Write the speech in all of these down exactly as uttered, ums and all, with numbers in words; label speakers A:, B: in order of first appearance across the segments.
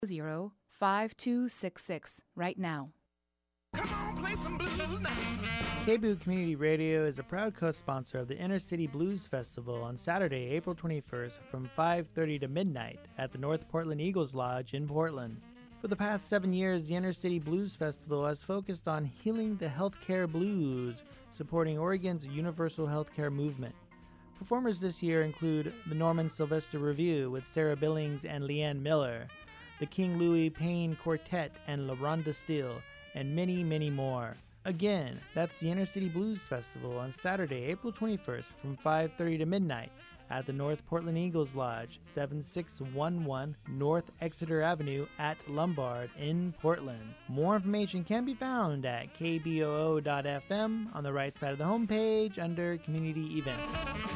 A: zero five two six six right now.
B: Come on, play some blues now.
C: K B O Community Radio is a proud co-sponsor of the Inner City Blues Festival on Saturday, April twenty-first from five thirty to midnight at the North Portland Eagles Lodge in Portland. For the past seven years, the Inner City Blues Festival has focused on healing the healthcare blues, supporting Oregon's universal healthcare movement. Performers this year include the Norman Sylvester Revue with Sarah Billings and Leanne Miller, the King Louis Payne Quartet and LaRonda Steele, and many, many more. Again, that's the Inner City Blues Festival on Saturday, April twenty-first from five thirty to midnight at the North Portland Eagles Lodge, seventy-six eleven North Exeter Avenue at Lombard in Portland. More information can be found at k b o o dot f m on the right side of the homepage under Community Events.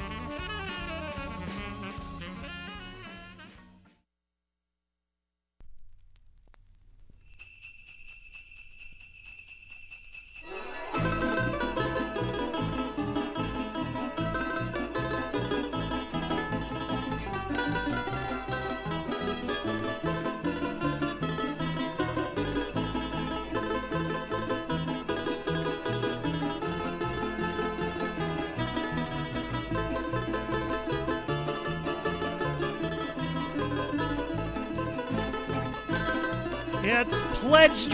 D: It's Pledge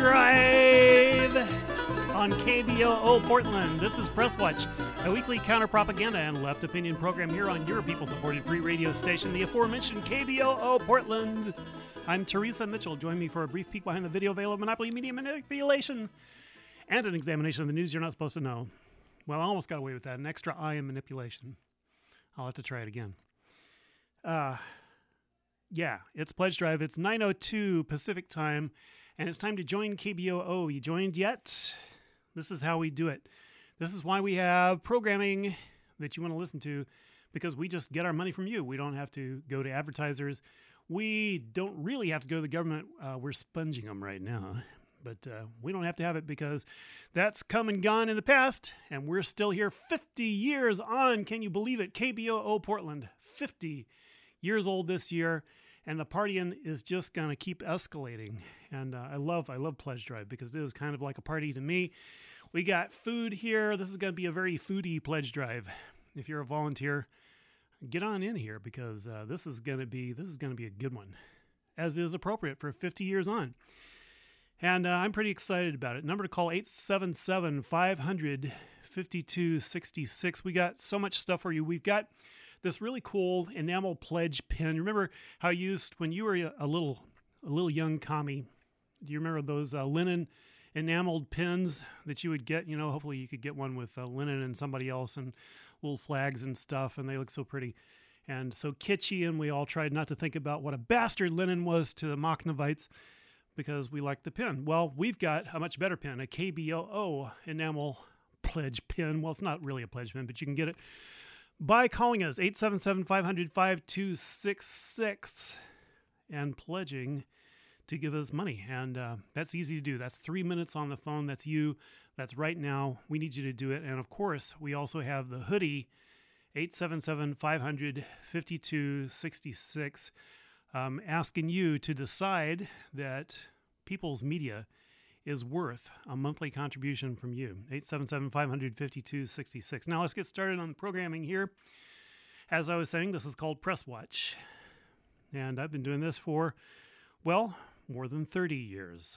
D: Drive on K B O O Portland. This is Press Watch, a weekly counter-propaganda and left opinion program here on your people-supported free radio station, the aforementioned K B O O Portland. I'm Teresa Mitchell. Join me for a brief peek behind the video veil of Monopoly Media Manipulation and an examination of the news you're not supposed to know. Well, I almost got away with that. An extra I in manipulation. I'll have to try it again. Uh... Yeah, it's Pledge Drive. It's nine oh two Pacific Time, and it's time to join K B O O. You joined yet? This is how we do it. This is why we have programming that you want to listen to, because we just get our money from you. We don't have to go to advertisers. We don't really have to go to the government. Uh, we're sponging them right now. But uh, we don't have to have it because that's come and gone in the past, and we're still here fifty years on. Can you believe it? K B O O Portland, fifty years old this year. And the partying is just going to keep escalating. And uh, I love I love Pledge Drive because it is kind of like a party to me. We got food here. This is going to be a very foodie Pledge Drive. If you're a volunteer, get on in here because uh, this is going to be this is going to be a good one, as is appropriate for fifty years on. And uh, I'm pretty excited about it. Number to call eight seven seven, five hundred, fifty-two sixty-six. We got so much stuff for you. We've got this really cool enamel pledge pin. Remember how you used when you were a little, a little young commie? Do you remember those uh, linen enameled pins that you would get? You know, hopefully you could get one with uh, linen and somebody else and little flags and stuff, and they look so pretty and so kitschy. And we all tried not to think about what a bastard linen was to the Mochnovites because we liked the pin. Well, we've got a much better pin, a K B O O enamel pledge pin. Well, it's not really a pledge pin, but you can get it by calling us, eight seven seven, five hundred, five two six six, and pledging to give us money. And uh, that's easy to do. That's three minutes on the phone. That's you. That's right now. We need you to do it. And, of course, we also have the hoodie, eight seven seven, five hundred, fifty-two sixty-six, um, asking you to decide that People's Media is worth a monthly contribution from you. eight seven seven, five hundred, fifty-two sixty-six. Now let's get started on the programming here. As I was saying, this is called Press Watch. And I've been doing this for, well, more than thirty years.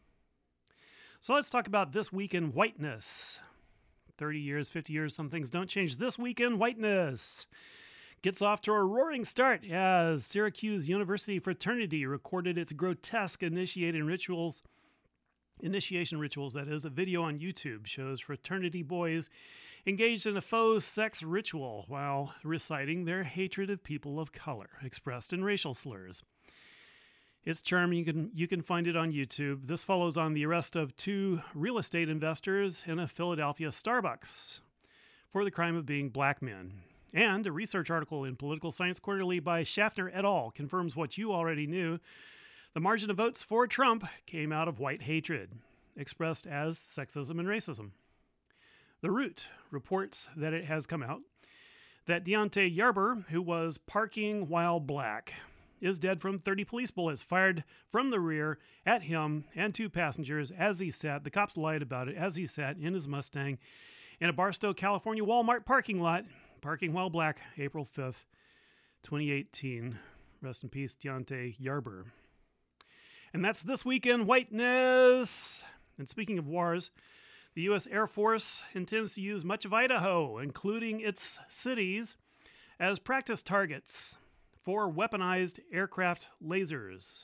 D: So let's talk about this week in whiteness. thirty years, fifty years, some things don't change. This week in whiteness gets off to a roaring start as Syracuse University fraternity recorded its grotesque initiating rituals Initiation rituals, that is. A video on YouTube shows fraternity boys engaged in a faux sex ritual while reciting their hatred of people of color, expressed in racial slurs. It's charming. You can, you can find it on YouTube. This follows on the arrest of two real estate investors in a Philadelphia Starbucks for the crime of being black men. And a research article in Political Science Quarterly by Schaffner et al. Confirms what you already knew. The margin of votes for Trump came out of white hatred, expressed as sexism and racism. The Root reports that it has come out that Deontay Yarber, who was parking while black, is dead from thirty police bullets fired from the rear at him and two passengers as he sat, the cops lied about it, as he sat in his Mustang in a Barstow, California Walmart parking lot, parking while black, April fifth, twenty eighteen. Rest in peace, Deontay Yarber. And that's This Week in Whiteness. And speaking of wars, the U S Air Force intends to use much of Idaho, including its cities, as practice targets for weaponized aircraft lasers.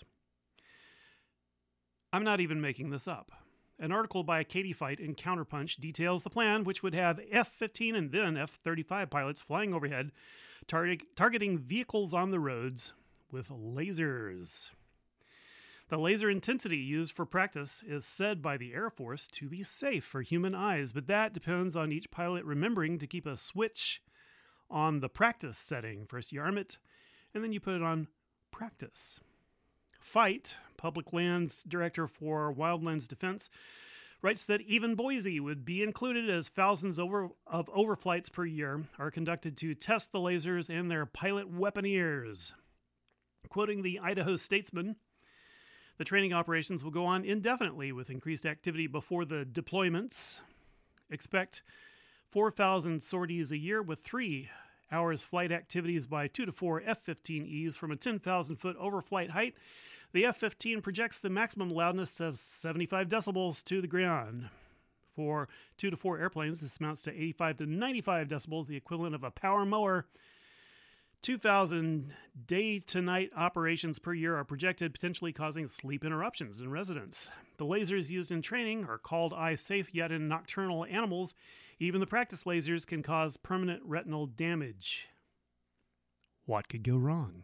D: I'm not even making this up. An article by Katie Fight in Counterpunch details the plan, which would have F fifteen and then F thirty-five pilots flying overhead, tar- targeting vehicles on the roads with lasers. The laser intensity used for practice is said by the Air Force to be safe for human eyes, but that depends on each pilot remembering to keep a switch on the practice setting. First you arm it, and then you put it on practice. Fight, Public Lands Director for Wildlands Defense, writes that even Boise would be included as thousands over, of overflights per year are conducted to test the lasers and their pilot weaponeers. Quoting the Idaho Statesman, the training operations will go on indefinitely with increased activity before the deployments. Expect four thousand sorties a year with three hours flight activities by two to four F fifteen Es from a ten thousand foot overflight height. The F fifteen projects the maximum loudness of seventy-five decibels to the ground. For two to four airplanes, this amounts to eighty-five to ninety-five decibels, the equivalent of a power mower. two thousand day-to-night operations per year are projected, potentially causing sleep interruptions in residents. The lasers used in training are called eye-safe, yet in nocturnal animals, even the practice lasers can cause permanent retinal damage. What could go wrong?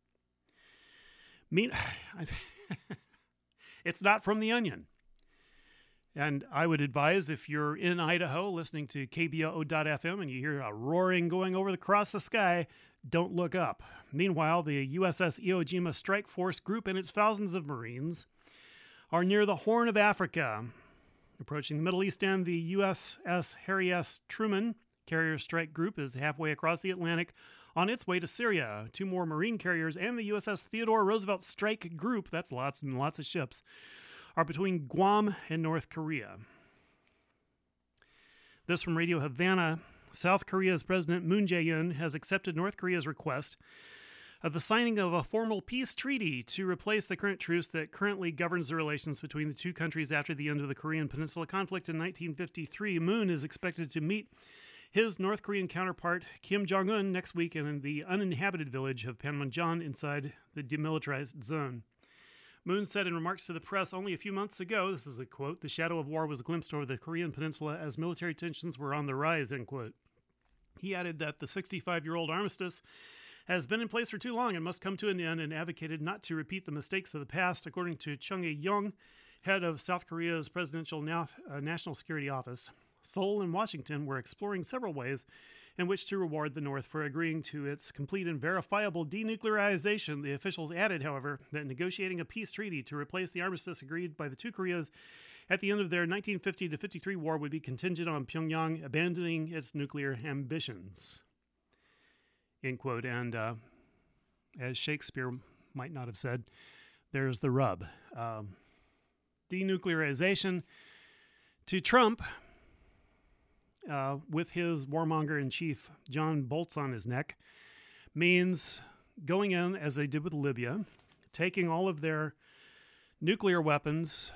D: Mean, it's not from The Onion. And I would advise, if you're in Idaho listening to K B O O dot F M and you hear a roaring going over across the sky, don't look up. Meanwhile, the U S S Iwo Jima Strike Force Group and its thousands of Marines are near the Horn of Africa. Approaching the Middle East end, the U S S Harry S. Truman Carrier Strike Group is halfway across the Atlantic on its way to Syria. Two more Marine carriers and the U S S Theodore Roosevelt Strike Group, that's lots and lots of ships, are between Guam and North Korea. This from Radio Havana. South Korea's President Moon Jae-in has accepted North Korea's request of the signing of a formal peace treaty to replace the current truce that currently governs the relations between the two countries after the end of the Korean Peninsula conflict in nineteen fifty-three. Moon is expected to meet his North Korean counterpart Kim Jong-un next week in the uninhabited village of Panmunjom inside the demilitarized zone. Moon said in remarks to the press only a few months ago, this is a quote, "The shadow of war was glimpsed over the Korean peninsula as military tensions were on the rise," end quote. He added that the sixty-five-year-old armistice has been in place for too long and must come to an end, and advocated not to repeat the mistakes of the past. According to Chung Eui-yong, head of South Korea's Presidential Na- uh, National Security Office, Seoul and Washington were exploring several ways in which to reward the North for agreeing to its complete and verifiable denuclearization. The officials added, however, that negotiating a peace treaty to replace the armistice agreed by the two Koreas at the end of their nineteen fifty to fifty-three war would be contingent on Pyongyang abandoning its nuclear ambitions. End quote. And uh, as Shakespeare might not have said, there's the rub. Um, denuclearization to Trump, Uh, with his warmonger-in-chief John Bolts on his neck, means going in, as they did with Libya, taking all of their nuclear weapons,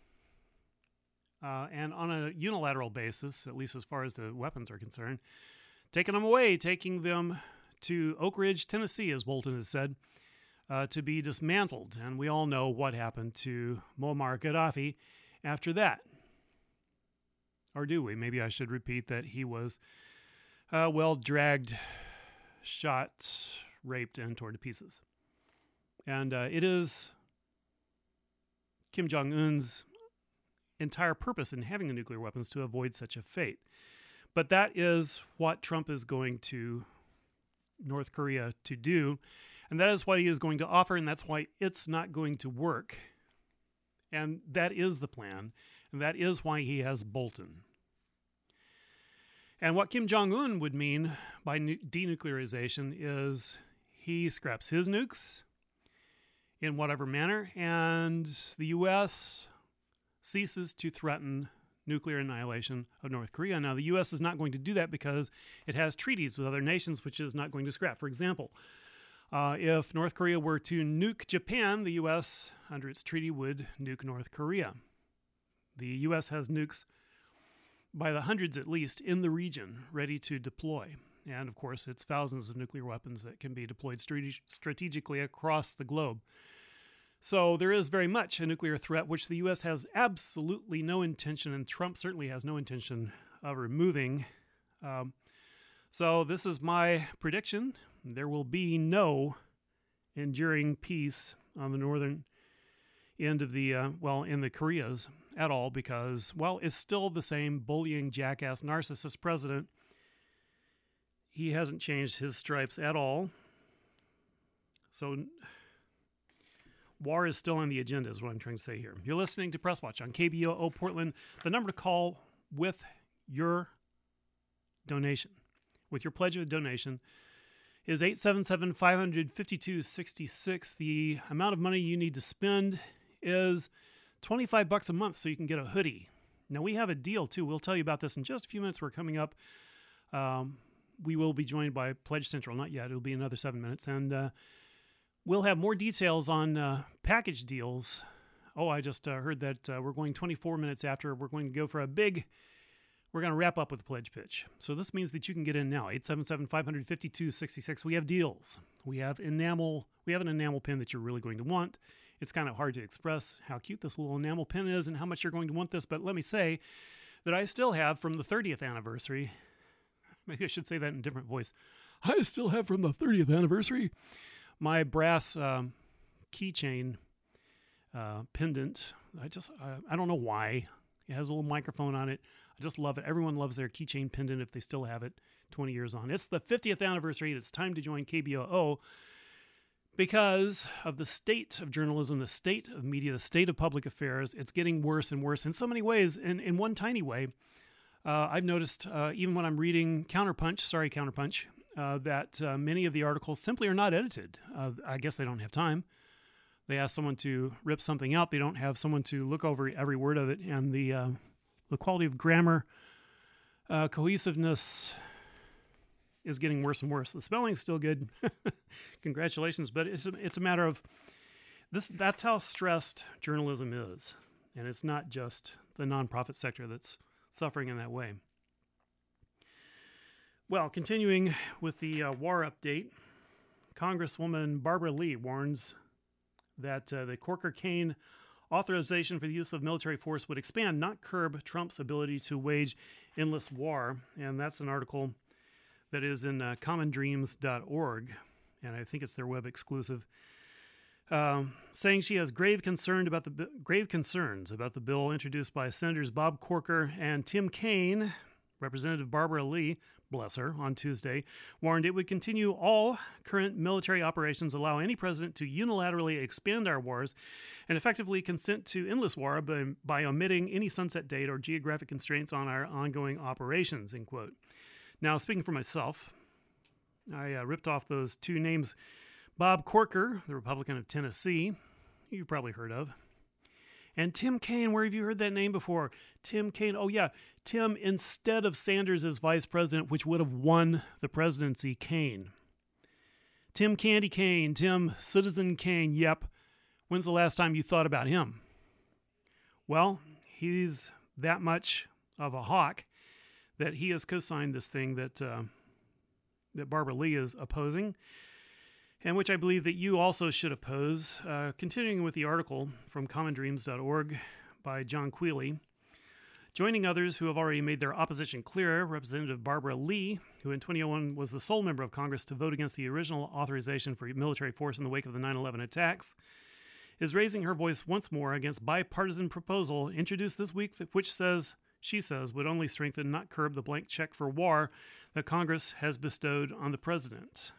D: uh, and on a unilateral basis, at least as far as the weapons are concerned, taking them away, taking them to Oak Ridge, Tennessee, as Bolton has said, uh, to be dismantled. And we all know what happened to Muammar Gaddafi after that. Or do we? Maybe I should repeat that he was, uh, well, dragged, shot, raped, and torn to pieces. And uh, it is Kim Jong-un's entire purpose in having the nuclear weapons to avoid such a fate. But that is what Trump is going to North Korea to do. And that is what he is going to offer, and that's why it's not going to work. And that is the plan. And that is why he has Bolton. And what Kim Jong-un would mean by nu- denuclearization is he scraps his nukes, in whatever manner, and the U S ceases to threaten nuclear annihilation of North Korea. Now, the U S is not going to do that because it has treaties with other nations, which is not going to scrap. For example, uh, if North Korea were to nuke Japan, the U S, under its treaty, would nuke North Korea. The U S has nukes by the hundreds at least in the region ready to deploy. And, of course, it's thousands of nuclear weapons that can be deployed strate- strategically across the globe. So there is very much a nuclear threat, which the U S has absolutely no intention, and Trump certainly has no intention of removing. Um, so this is my prediction. There will be no enduring peace on the northern end of the, uh, well, in the Koreas at all, because, well, it's still the same bullying, jackass, narcissist president. He hasn't changed his stripes at all. So war is still on the agenda, is what I'm trying to say here. You're listening to Press Watch on K B O O Portland. The number to call with your donation, with your pledge of a donation, is eight seven seven, five five two, six six. The amount of money you need to spend is twenty-five bucks a month so you can get a hoodie. Now, we have a deal, too. We'll tell you about this in just a few minutes. We're coming up. Um, we will be joined by Pledge Central. Not yet. It'll be another seven minutes. And uh, we'll have more details on uh, package deals. Oh, I just uh, heard that uh, we're going twenty-four minutes after. We're going to go for a big, we're going to wrap up with the pledge pitch. So this means that you can get in now. eight seven seven, five five two, six six. We have deals. We have enamel. We have an enamel pin that you're really going to want. It's kind of hard to express how cute this little enamel pin is and how much you're going to want this. But let me say that I still have from the thirtieth anniversary. Maybe I should say that in a different voice. I still have from the thirtieth anniversary my brass um, keychain uh, pendant. I just, I, I don't know why. It has a little microphone on it. I just love it. Everyone loves their keychain pendant if they still have it twenty years on. It's the fiftieth anniversary. It's time to join K B O O because of the state of journalism, the state of media, the state of public affairs. It's getting worse and worse in so many ways. And in one tiny way, uh, I've noticed uh, even when I'm reading Counterpunch, sorry, Counterpunch, uh, that uh, many of the articles simply are not edited. Uh, I guess they don't have time. They ask someone to rip something out. They don't have someone to look over every word of it. And the uh, the quality of grammar, uh, cohesiveness is getting worse and worse. The spelling's still good. Congratulations. But it's a, it's a matter of this. That's how stressed journalism is. And it's not just the nonprofit sector that's suffering in that way. Well, continuing with the uh, war update, Congresswoman Barbara Lee warns that uh, the Corker-Kane authorization for the use of military force would expand, not curb, Trump's ability to wage endless war. And that's an article that is in uh, common dreams dot org, and I think it's their web exclusive, um, saying she has grave concern about the grave concerns about the bill introduced by Senators Bob Corker and Tim Kaine. Representative Barbara Lee, bless her, on Tuesday, warned it would continue all current military operations, allow any president to unilaterally expand our wars, and effectively consent to endless war by, by omitting any sunset date or geographic constraints on our ongoing operations, end quote. Now, speaking for myself, I uh, ripped off those two names. Bob Corker, the Republican of Tennessee, you've probably heard of. And Tim Kaine, where have you heard that name before? Tim Kaine, oh yeah, Tim instead of Sanders as vice president, which would have won the presidency, Kaine. Tim Candy Kaine, Tim Citizen Kaine, yep. When's the last time you thought about him? Well, he's that much of a hawk that he has co-signed this thing that uh, that Barbara Lee is opposing, and which I believe that you also should oppose. Uh, continuing with the article from common dreams dot org by John Quealy. Joining others who have already made their opposition clear, Representative Barbara Lee, who in twenty oh one was the sole member of Congress to vote against the original authorization for military force in the wake of the nine eleven attacks, is raising her voice once more against bipartisan proposal introduced this week, which says, she says, would only strengthen, not curb, the blank check for war that Congress has bestowed on the president.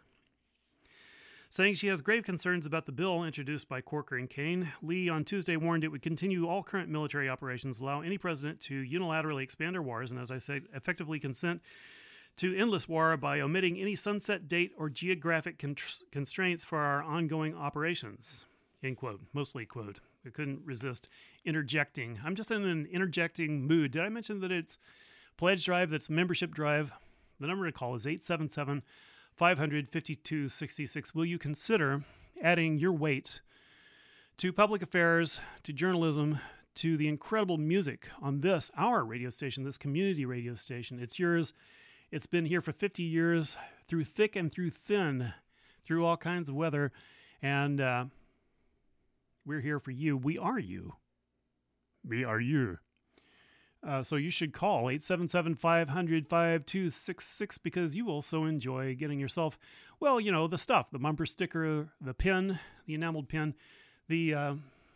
D: Saying she has grave concerns about the bill introduced by Corker and Kaine, Lee on Tuesday warned it would continue all current military operations, allow any president to unilaterally expand our wars, and as I said, effectively consent to endless war by omitting any sunset date or geographic con- constraints for our ongoing operations. end quote, mostly quote. I couldn't resist interjecting. I'm just in an interjecting mood. Did I mention that it's Pledge Drive, that's membership drive? The number to call is eight seven seven, five hundred, fifty-two sixty-six. Will you consider adding your weight to public affairs, to journalism, to the incredible music on this, our radio station, this community radio station? It's yours. It's been here for fifty years, through thick and through thin, through all kinds of weather. And uh, we're here for you. We are you. We are you. Uh, so you should call eight seven seven, five hundred, five two six six because you also enjoy getting yourself, well, you know, the stuff, the bumper sticker, the pin, the enameled pin, the uh,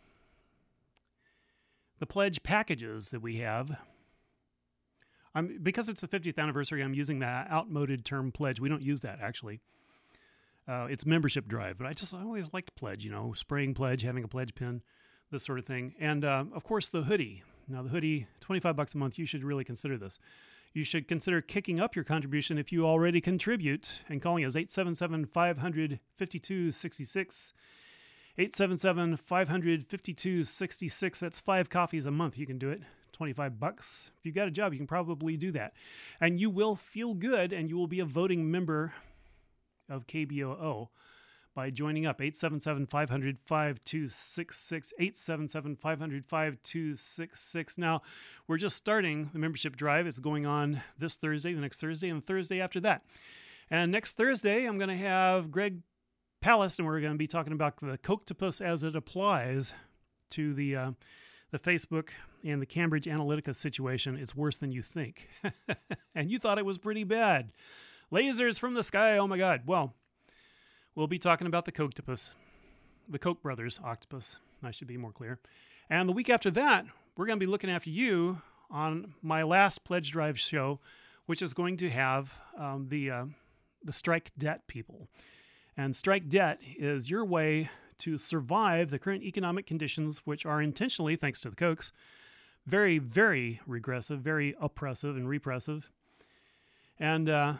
D: the pledge packages that we have. I'm, because it's the fiftieth anniversary, I'm using that outmoded term pledge. We don't use that, actually. Uh, it's membership drive, but I just I always liked pledge, you know, spraying pledge, having a pledge pin, this sort of thing. And, uh, of course, the hoodie. Now, the hoodie, twenty-five bucks a month, you should really consider this. You should consider kicking up your contribution if you already contribute, and calling us eight seven seven, five hundred, fifty-two sixty-six. eight seven seven, five hundred, fifty-two sixty-six. That's five coffees a month. You can do it. twenty-five bucks. If you've got a job, you can probably do that. And you will feel good, and you will be a voting member of K B O O by joining up. eight seven seven, five hundred, five two six six. eight seven seven, five hundred, five two six six. Now, we're just starting the membership drive. It's going on this Thursday, the next Thursday, and the Thursday after that. And next Thursday, I'm going to have Greg Palast, and we're going to be talking about the Cocktopus as it applies to the uh, the Facebook and the Cambridge Analytica situation. It's worse than you think. And you thought it was pretty bad. Lasers from the sky, oh my God. Well, we'll be talking about the Cocktopus, the Koch brothers octopus, I should be more clear. And the week after that, we're going to be looking after you on my last Pledge Drive show, which is going to have um, the uh, the strike debt people. And strike debt is your way to survive the current economic conditions, which are intentionally, thanks to the Kochs, very, very regressive, very oppressive and repressive. And uh,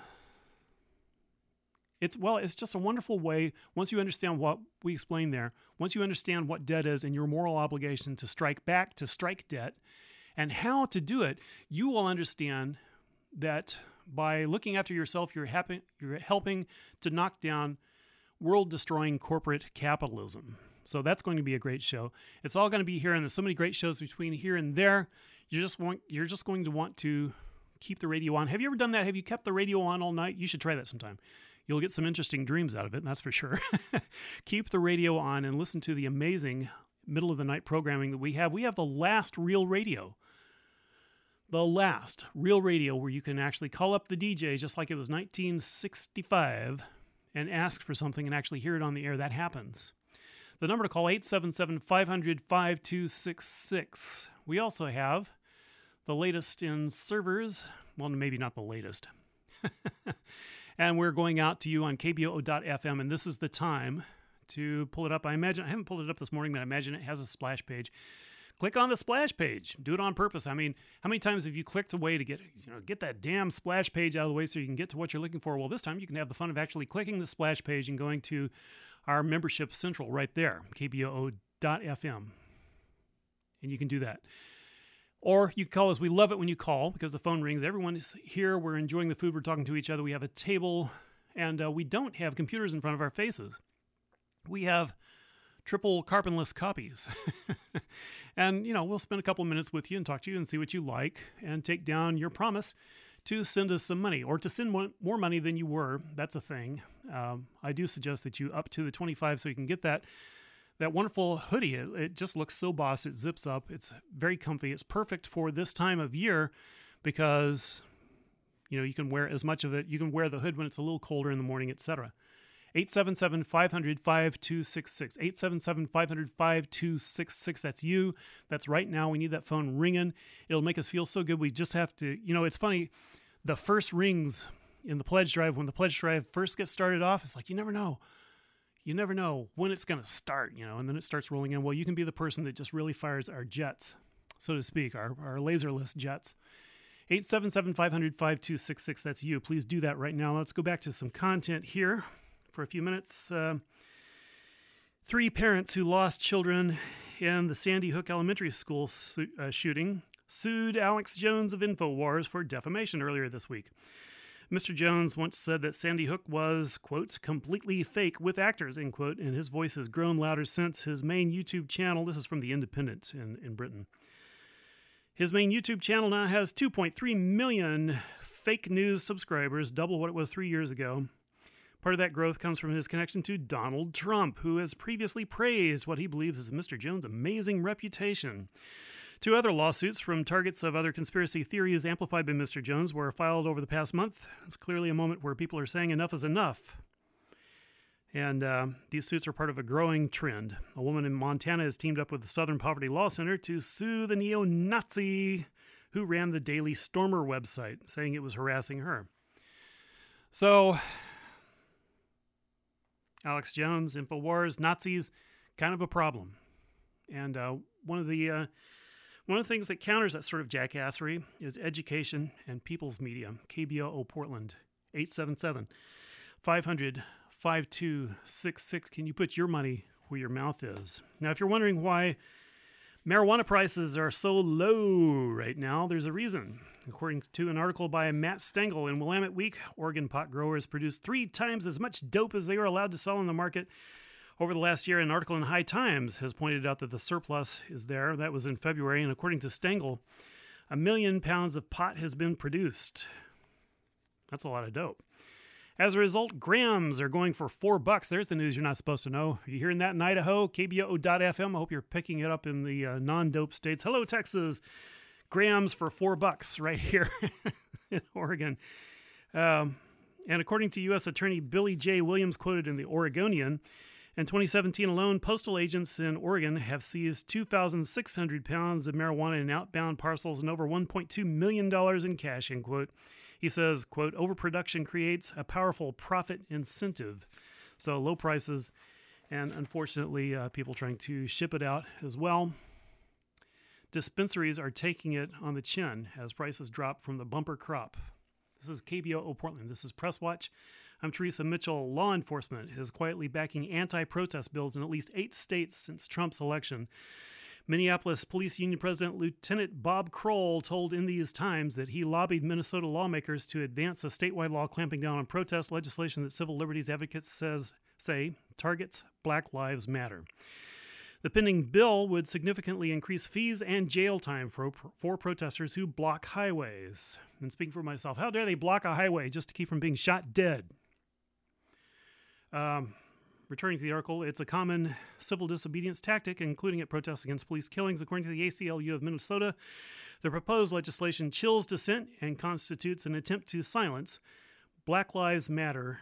D: it's, well, it's just a wonderful way, once you understand what we explained there, once you understand what debt is and your moral obligation to strike back, to strike debt, and how to do it, you will understand that by looking after yourself, you're, happy, you're helping to knock down world-destroying corporate capitalism. So that's going to be a great show. It's all going to be here, and there's so many great shows between here and there. You just want, you're just going to want to keep the radio on. Have you ever done that? Have you kept the radio on all night? You should try that sometime. You'll get some interesting dreams out of it, that's for sure. Keep the radio on and listen to the amazing middle-of-the-night programming that we have. We have the last real radio. The last real radio where you can actually call up the D J just like it was nineteen sixty-five and ask for something and actually hear it on the air. That happens. The number to call, eight seven seven, five hundred, five two six six. We also have the latest in servers. Well, maybe not the latest. And we're going out to you on K B O O dot F M, and this is the time to pull it up. I imagine, I haven't pulled it up this morning, but I imagine it has a splash page. Click on the splash page. Do it on purpose. I mean, how many times have you clicked away to get, you know, get that damn splash page out of the way so you can get to what you're looking for? Well, this time you can have the fun of actually clicking the splash page and going to our membership central right there, K B O O dot F M. And you can do that. Or you can call us. We love it when you call because the phone rings. Everyone is here. We're enjoying the food. We're talking to each other. We have a table, and uh, we don't have computers in front of our faces. We have triple carbonless copies. And, you know, we'll spend a couple of minutes with you and talk to you and see what you like and take down your promise to send us some money or to send more money than you were. That's a thing. Um, I do suggest that you up to the twenty-five so you can get that that wonderful hoodie. It, it just looks so boss. It zips up. It's very comfy. It's perfect for this time of year because, you know, you can wear as much of it. You can wear the hood when it's a little colder in the morning, et cetera. eight seven seven, five hundred, five two six six. eight seven seven, five hundred, five two six six. That's you. That's right now. We need that phone ringing. It'll make us feel so good. We just have to, you know, it's funny. The first rings in the pledge drive, when the pledge drive first gets started off, it's like, you never know. You never know when it's going to start, you know, and then it starts rolling in. Well, you can be the person that just really fires our jets, so to speak, our, our laserless jets. eight seven seven, five hundred, five two six six. That's you. Please do that right now. Let's go back to some content here for a few minutes. Uh, Three parents who lost children in the Sandy Hook Elementary School su- uh, shooting sued Alex Jones of InfoWars for defamation earlier this week. Mister Jones once said that Sandy Hook was, quote, completely fake with actors, end quote, and his voice has grown louder since his main YouTube channel. This is from The Independent in, in Britain. His main YouTube channel now has two point three million fake news subscribers, double what it was three years ago. Part of that growth comes from his connection to Donald Trump, who has previously praised what he believes is Mister Jones' amazing reputation. Two other lawsuits from targets of other conspiracy theories amplified by Mister Jones were filed over the past month. It's clearly a moment where people are saying enough is enough. And uh, these suits are part of a growing trend. A woman in Montana has teamed up with the Southern Poverty Law Center to sue the neo-Nazi who ran the Daily Stormer website, saying it was harassing her. So, Alex Jones, InfoWars, Nazis, kind of a problem. And uh, one of the uh, one of the things that counters that sort of jackassery is education and people's media. K B O O Portland, eight seven seven, five hundred, five two six six. Can you put your money where your mouth is? Now, if you're wondering why marijuana prices are so low right now, there's a reason. According to an article by Matt Stengel in Willamette Week, Oregon pot growers produced three times as much dope as they were allowed to sell in the market over the last year. An article in High Times has pointed out that the surplus is there. That was in February, and according to Stengel, a million pounds of pot has been produced. That's a lot of dope. As a result, grams are going for four bucks. There's the news you're not supposed to know. Are you hearing that in Idaho? K B O O dot F M. I hope you're picking it up in the uh, non-dope states. Hello, Texas. Grams for four bucks right here in Oregon. Um, and according to U S Attorney Billy J. Williams, quoted in the Oregonian, in twenty seventeen alone, postal agents in Oregon have seized two thousand six hundred pounds of marijuana in outbound parcels and over one point two million dollars in cash, end quote. He says, quote, overproduction creates a powerful profit incentive. So low prices and, unfortunately, uh, people trying to ship it out as well. Dispensaries are taking it on the chin as prices drop from the bumper crop. This is K B O O Portland. This is Press Watch. I'm Teresa Mitchell. Law enforcement is quietly backing anti-protest bills in at least eight states since Trump's election. Minneapolis Police Union President Lieutenant Bob Kroll told In These Times that he lobbied Minnesota lawmakers to advance a statewide law clamping down on protest legislation that civil liberties advocates says say targets Black Lives Matter. The pending bill would significantly increase fees and jail time for, for protesters who block highways. And speaking for myself, how dare they block a highway just to keep from being shot dead? Um... Returning to the article, it's a common civil disobedience tactic, including at protests against police killings. According to the A C L U of Minnesota, the proposed legislation chills dissent and constitutes an attempt to silence Black Lives Matter.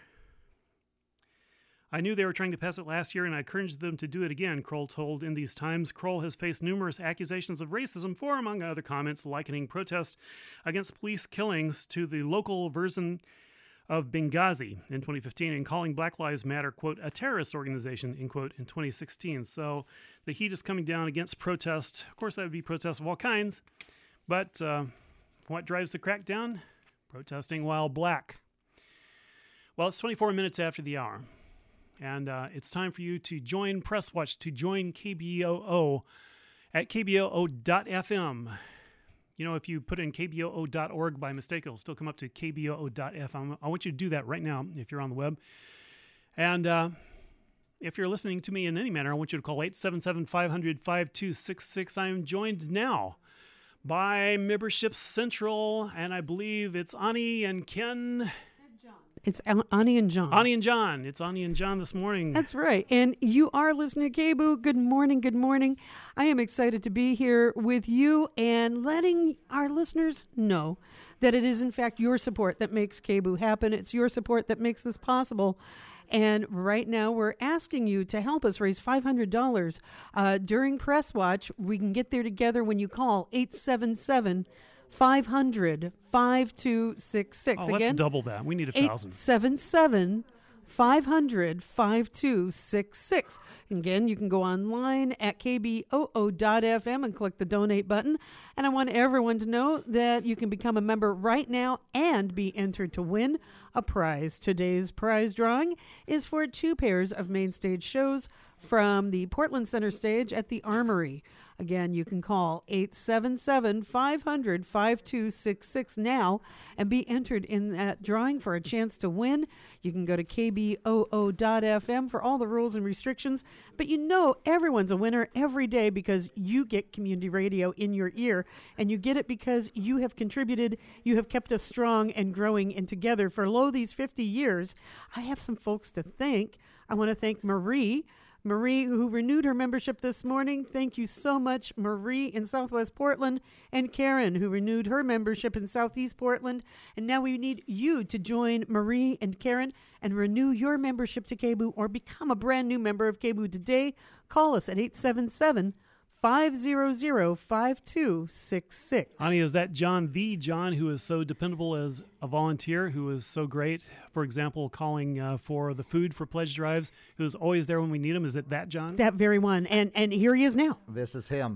D: I knew they were trying to pass it last year, and I encouraged them to do it again, Kroll told In These Times. Kroll has faced numerous accusations of racism for, among other comments, likening protests against police killings to the local version of Benghazi in twenty fifteen and calling Black Lives Matter, quote, a terrorist organization, end quote, in twenty sixteen. So the heat is coming down against protest. Of course, that would be protests of all kinds. But uh, what drives the crackdown? Protesting while black. Well, it's twenty-four minutes after the hour. And uh, it's time for you to join Press Watch, to join K B O O at K B O O dot F M. You know, if you put in K B O O dot org by mistake, it'll still come up to K B O O dot F M. I want you to do that right now if you're on the web. And uh, if you're listening to me in any manner, I want you to call eight seven seven, five hundred, five two six six. I am joined now by Membership Central, and I believe it's Ani and Ken.
E: It's Ani and John.
D: Ani and John. It's Ani and John this morning.
E: That's right. And you are listening to K B O O. Good morning. Good morning. I am excited to be here with you and letting our listeners know that it is, in fact, your support that makes K B O O happen. It's your support that makes this possible. And right now, we're asking you to help us raise five hundred dollars uh, during Press Watch. We can get there together when you call eight seven seven, five hundred, five two six six.
D: Oh,
E: Again,
D: let's double that. We need a thousand.
E: eight seven seven, five hundred, five two six six. Again, you can go online at K B O O dot F M and click the donate button. And I want everyone to know that you can become a member right now and be entered to win a prize. Today's prize drawing is for two pairs of Main Stage shows from the Portland Center stage at the Armory. Again, you can call eight seven seven, five hundred, five two six six now and be entered in that drawing for a chance to win. You can go to K B O O dot F M for all the rules and restrictions. But you know everyone's a winner every day because you get community radio in your ear. And you get it because you have contributed, you have kept us strong and growing and together for lo these fifty years. I have some folks to thank. I want to thank Marie. Marie, who renewed her membership this morning. Thank you so much, Marie in Southwest Portland, and Karen, who renewed her membership in Southeast Portland. And now we need you to join Marie and Karen and renew your membership to K B O or become a brand new member of K B O today. Call us at eight seven seven, five hundred, five two six six.
D: Honey, is that John, the John, who is so dependable as a volunteer, who is so great, for example, calling uh, for the food for pledge drives, who's always there when we need him? Is it that John?
E: That very one. And and here he is now.
F: This is him.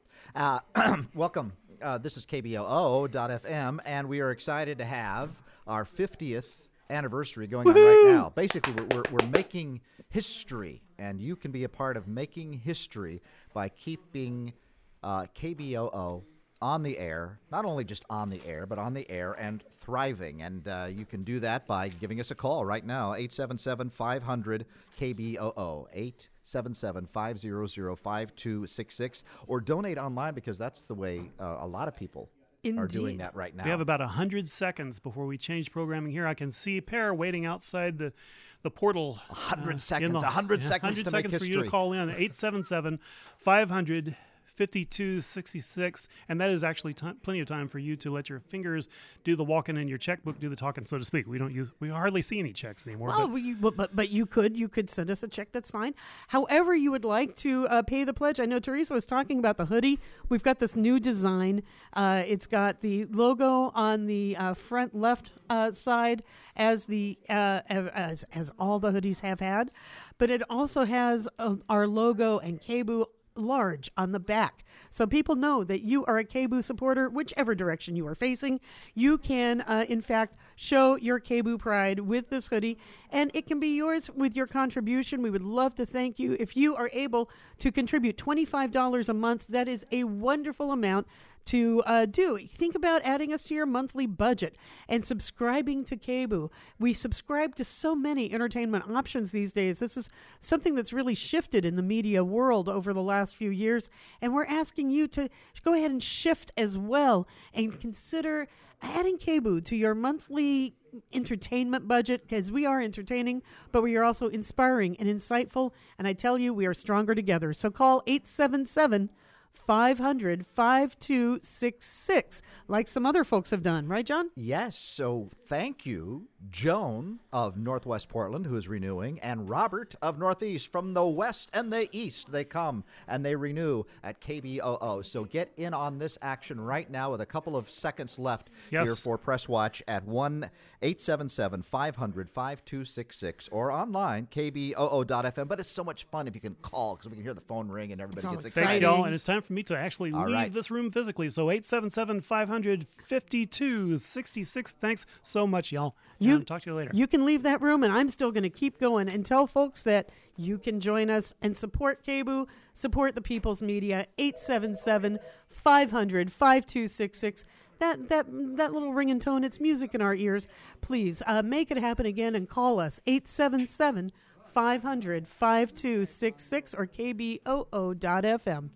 F: Uh, welcome. Uh, this is K B O O dot F M, and we are excited to have our fiftieth anniversary going on right now. Basically, we're, we're, we're making history, and you can be a part of making history by keeping uh, K B O O on the air, not only just on the air, but on the air and thriving. And uh, you can do that by giving us a call right now, eight seven seven, five hundred, K B O O, eight seven seven, five hundred, five two six six, or donate online because that's the way uh, a lot of people
E: Indeed.
F: are doing that right now.
D: We have about one hundred seconds before we change programming here. I can see Per waiting outside the, the portal.
F: one hundred
D: uh,
F: seconds,
D: in the-
F: one hundred
D: yeah,
F: seconds
D: one hundred
F: to
D: seconds
F: make
D: for you
F: history.
D: to call in, eight seven seven, five hundred, fifty-two sixty-six, and that is actually t- plenty of time for you to let your fingers do the walking and your checkbook do the talking, so to speak. We don't use, we hardly see any checks anymore.
E: Oh,
D: but
E: but, you, but, but but you could you could send us a check. That's fine. However you would like to uh, pay the pledge. I know Teresa was talking about the hoodie. We've got this new design. Uh, it's got the logo on the uh, front left uh, side, as the uh, as as all the hoodies have had, but it also has uh, our logo and K B O large on the back. So people know that you are a K B O supporter, whichever direction you are facing. You can, uh, in fact, show your K B O pride with this hoodie, and it can be yours with your contribution. We would love to thank you. If you are able to contribute twenty-five dollars a month, that is a wonderful amount to uh, do. Think about adding us to your monthly budget and subscribing to K B O. We subscribe to so many entertainment options these days. This is something that's really shifted in the media world over the last few years, and we're asking you to go ahead and shift as well and consider adding K B O to your monthly entertainment budget, because we are entertaining, but we are also inspiring and insightful, and I tell you, we are stronger together. So call eight seven seven, five hundred, five two six six, like some other folks have done. Right, John?
F: Yes, so thank you, Joan of Northwest Portland, who is renewing, and Robert of Northeast. From the west and the east, they come and they renew at K B O O. So get in on this action right now with a couple of seconds left
D: Yes.
F: here for Press Watch at one eight seven seven, five hundred, five two six six or online, K B O O dot F M. But it's so much fun if you can call because we can hear the phone ring and everybody
E: all
F: gets
E: exciting.
F: excited.
D: thanks, y'all. And it's time for me to actually
F: All
D: leave
F: right.
D: this room physically. So eight seven seven, five hundred, fifty-two sixty-six. Thanks so much, y'all.
E: You-
D: And talk to you later.
E: You can leave that room, and I'm still going to keep going and tell folks that you can join us and support K B O, support the People's Media, eight seven seven, five hundred, five two six six. That, that, that little ring and tone, it's music in our ears. Please uh, make it happen again and call us, eight seven seven, five hundred, five two six six or K B O O dot F M.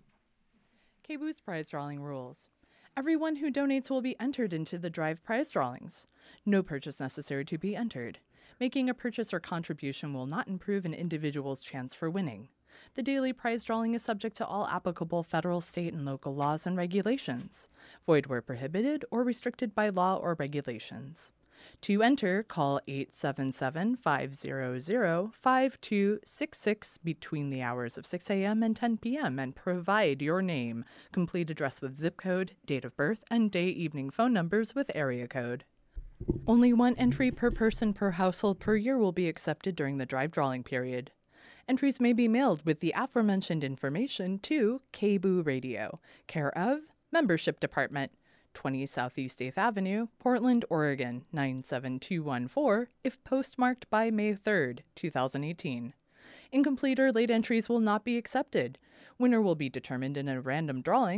G: K B O's prize drawing rules. Everyone who donates will be entered into the Drive prize drawings. No purchase necessary to be entered. Making a purchase or contribution will not improve an individual's chance for winning. The daily prize drawing is subject to all applicable federal, state, and local laws and regulations. Void where prohibited or restricted by law or regulations. To enter, call eight seven seven, five hundred, five two six six between the hours of six a.m. and ten p.m. and provide your name, complete address with zip code, date of birth, and day-evening phone numbers with area code. Only one entry per person per household per year will be accepted during the drive drawing period. Entries may be mailed with the aforementioned information to K B O Radio, care of Membership Department, twenty Southeast eighth Avenue, Portland, Oregon, nine seven two one four, if postmarked by May third, two thousand eighteen. Incomplete or late entries will not be accepted. Winner will be determined in a random drawing